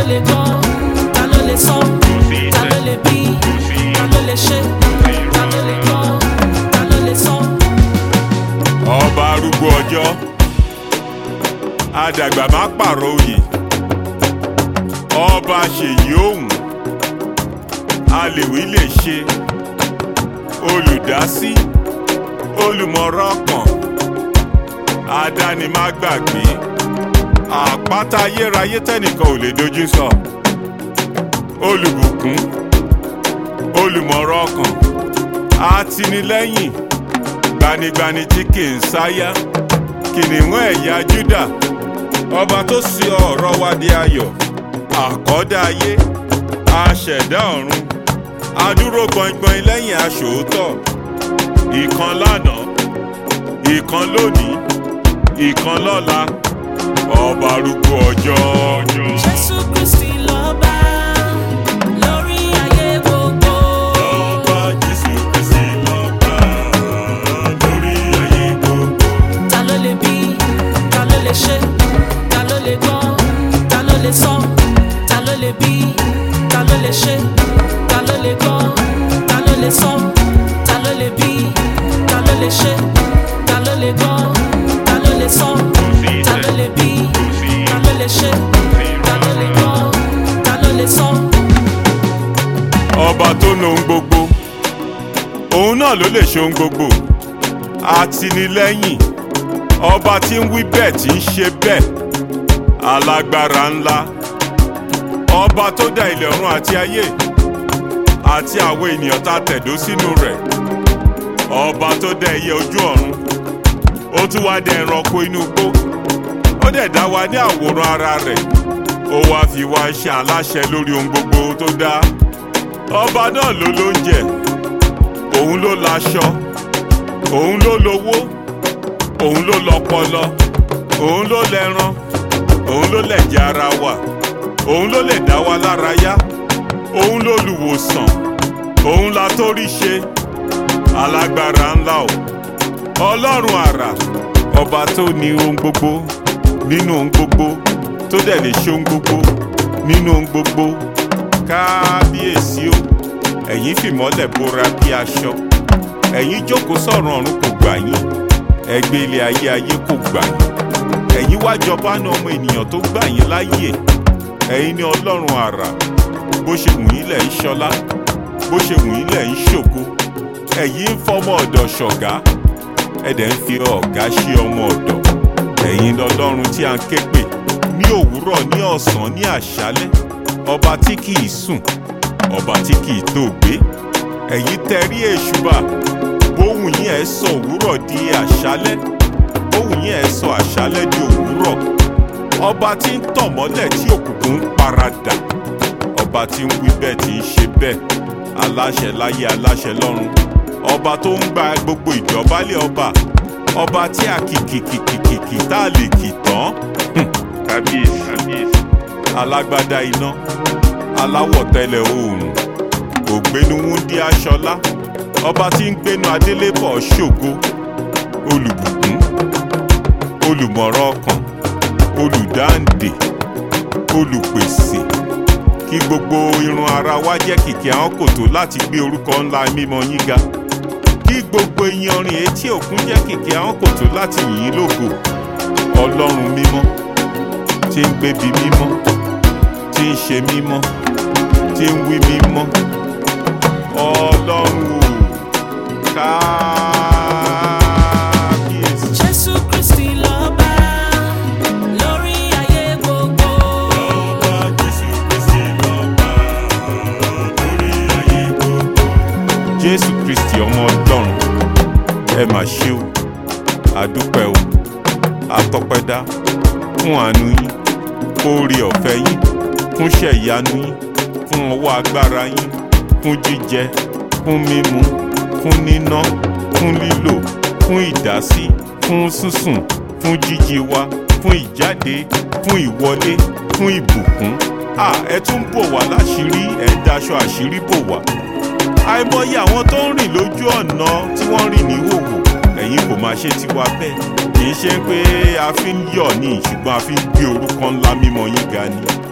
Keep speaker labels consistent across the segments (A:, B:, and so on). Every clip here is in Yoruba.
A: lè gbọ́, ta ló lè sọ, ta ló lè bí, ta ló lè ṣe, ta ló lè gbọ́, ta ló lè sọ.
B: Ọba arúgbó ọjọ́, àdàgbà má pààrọ̀ oyè, ọba ṣèyí òun, alèwí lè ṣe, olùdásí, olùmọ̀ràn ọkàn, adánimágbàgbé, àpáta ayérayé tẹ́nìkan ò lè dojú sọ, olùbùkún, olùmọ̀ràn ọkàn, àtìlẹ́yìn, gbanigbani tí kì í sáyà, kìnìún ẹ̀yà Júdà, ọba tó sọ ọ̀rọ̀ wa di ayọ̀, àkọ́dá ayé, aṣẹ̀dá ọ̀run, adúró gbọ̀ngbọ̀n lẹ́yìn aṣòótọ́, ìkan lánàá, ìkan lónìí, ìkan lọ́la, ọba arúgbó ọjọ́.
A: Jésù Kristi lọ́ba lórí ayé gbogbo.
B: Ọba Jésù Kristi lọ́ba lórí ayé gbogbo.
A: Ta ló lè bí, ta ló lè ṣe, ta ló lè gbọ́, ta ló lè sọ, ta ló lè bí, ta ló lè ṣe, ta ló lè gbọ́, ta ló lè sọ, ta ló lè bí, ta ló lè ṣe, ta ló lè gbọ́, ta ló lè sọ, ta ló lè bí, ta ló lè ṣe, ta ló lè gbọ́, ta ló lè sọ.
B: Ọba tó ní ohun gbogbo, òun náà ló lè ṣe ohun gbogbo, àtìlẹ́yìn, ọba tí ń wí bẹ́ẹ̀ tí ń ṣe bẹ́ẹ̀, alágbára ńlá, ọba tó dá ilẹ̀ ọ̀run àti ayé àti àwọn ènìyàn tá a tẹ̀dó sínú rẹ̀, ọba tó dá ẹyẹ ojú ọ̀run, ó tún wá dá ẹranko inú igbó, ó dẹ̀ dá wa ní àwòrán ara rẹ̀, ó wá fi wá ṣe aláṣẹ lórí ohun gbogbo tó dá. Ọba náà ló lóúnjẹ, òun ló láṣọ, òun ló lówó, òun ló lọ́pọlọ, òun ló lẹ́ran, òun ló lẹ̀jẹ̀ ara wa, òun ló lè dá wa lára yá, òun ló lùwòsàn, òun la tó rí ṣe, alágbára ńlá o, ọlọ́run àrà, ọba tó ní ohun gbogbo nínú ohun gbogbo, tó dẹ̀ lè ṣe ohun gbogbo nínú ohun gbogbo. Kábíyèsí o, ẹ̀yin fìmọ́lẹ̀ bora bí aṣọ, ẹ̀yin jókòó sọ̀rọ̀ ọ̀run kò gbà yín, ẹgbẹ́ ilé ayé ayé kò gbà yín, ẹ̀yin wá jọba ní ọmọ ènìyàn tó gbà yín láyè, ẹ̀yin ní ọlọ́run àrà, bó ṣe wù yín lẹ̀ ń ṣọlá, bó ṣe wù yín lẹ̀ ń ṣògo, ẹ̀yin ń fọmọ ọ̀dọ̀ ṣọ̀gá, ẹ̀dẹ̀ ń fi ọ̀gá ṣe ọmọ ọ̀dọ̀, ẹ̀yin lọ́lọ́run tí a ń ké pè ní òwúrọ̀, ní ọ̀sán, ní àṣálẹ́, ọba tí kì í sùn, ọba tí kì í tòògbé, ẹ̀yin tẹrí èṣùbà, bóhùn yín ẹ̀ sọ òwúrọ̀ di àṣálẹ́, bóhùn yín ẹ̀ sọ àṣálẹ́ di òwúrọ̀, ọba tí ń tàn mọ́lẹ̀ tí òkùnkùn ń paradà, ọba tí ń wí bẹ́ẹ̀ tí ń ṣe bẹ́ẹ̀, aláṣẹ láyé aláṣẹ lọ́run, ọba tó ń gba gbogbo ìdọ̀bálẹ̀ ọba, ọba tí a kìkìkìkìkì tá a lè kì tán. Kábíyèsí, alágbádá iná, aláwọ̀ tẹ́lẹ̀ oòrùn, ògbénu wúndí aṣọlá, ọba tí ń gbénu adélébọ̀ ṣògo, olùbùkún, olùmọ̀ràn ọkàn, olùdáǹdè, olùpèsè, kí gbogbo irun ara wa jẹ́ kìkì àwọn kòtò láti gbé orúkọ ńlá mímọ́ yín ga, kí gbogbo iyanrìn etí òkun jẹ́ kìkì àwọn kòtò láti yìn ín lógo. Ọlọ́run mímọ́ tí ń gbébi mímọ́, tí ń ṣe mímọ́, tí ń wí mímọ́, Ọlọ́run o, kábíyèsí.
A: Jésù Kristi lọ́ba lórí ayé gbogbo.
B: Ọba Jésù Kristi lọ́ba lórí ayé gbogbo. Jésù Kristi ọmọ Ọlọ́run, ẹ mà ṣé o, àdúpẹ́ o, àtọpẹ́dá fún àánú yín, oore ọ̀fẹ́ yín, fún iṣẹ́ ìyanu yín, fún ọwọ́ agbára yín, fún jíjẹ, fún mímu, fún níná, fún lílò, fún ìdásí, fún sísùn, fún jíjí wa, fún ìjáde, fún ìwọlé, fún ìbùkún. Ẹ tún bò wá láṣìírí, ẹ daṣọ àṣírí bò wá. Àìmọye àwọn tó ń rìn lójú ọ̀nà tí wọ́n rìn ní hòhò, ẹ̀yin kò máa ṣe tiwa bẹ́ẹ̀. Kì í ṣe pé a fi ń yọ̀ ní, ṣùgbọ́n a fi ń gbé orúkọ ńlá mímọ́ yín ga ni.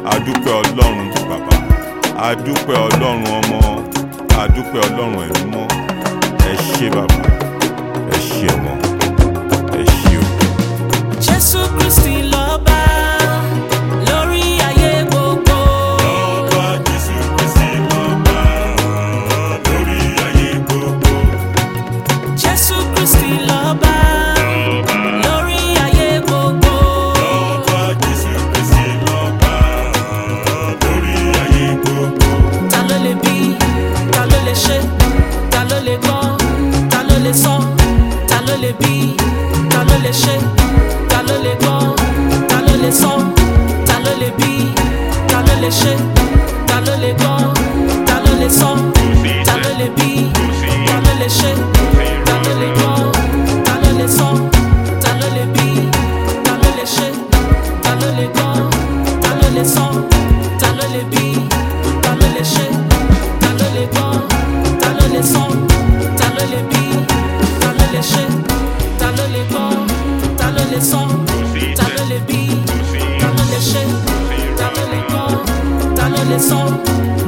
B: adúpẹ́ ọlọ́run bàbá, adúpẹ́ ọlọ́run ọmọ, adúpẹ́ ọlọ́run ẹ̀mí mọ́. Ẹ ṣé bàbá, ẹ ṣé ọmọ, ẹ ṣé o.
A: Jésù Kristi lọ́ba lórí ayé gbogbo.
B: Lọ́ba Jésù Kristi lọ́ba lórí ayé gbogbo.
A: Jésù Kristi lọ́ba lórí ayé gbogbo.
B: Lọ́ba Jésù Kristi lọ́ba lórí ayé gbogbo.
A: Ta ló lè bí? Ta ló lè ṣe? Ta ló lè gbọ́? Ta ló lè sọ? Ta ló lè bí? Ta ló lè ṣe? Ta ló lè gbọ́? Ta ló lè sọ? Ta ló lè bí? Ta ló lè ṣe? Ta ló lè gbọ́? Ta ló lè sọ? Ta ló lè bí? Ta ló lè ṣe? Ta ló lè gbọ́? Ta ló lè sọ? Ta ló lè bí? Ta ló lè ṣe? Ta ló lè gbọ́? Ta ló lè sọ? Ta ló lè bí? Ta ló lè ṣe? Ta ló lè gbọ́? Ta ló lè sọ? Ta ló lè bí? Ta ló lè ṣe? Ta ló lè gbọ́? Ta ló lè sọ? Ta ló lè bí? Ta ló lè ṣe? Ta ló lè gbọ́? Ta ló lè sọ?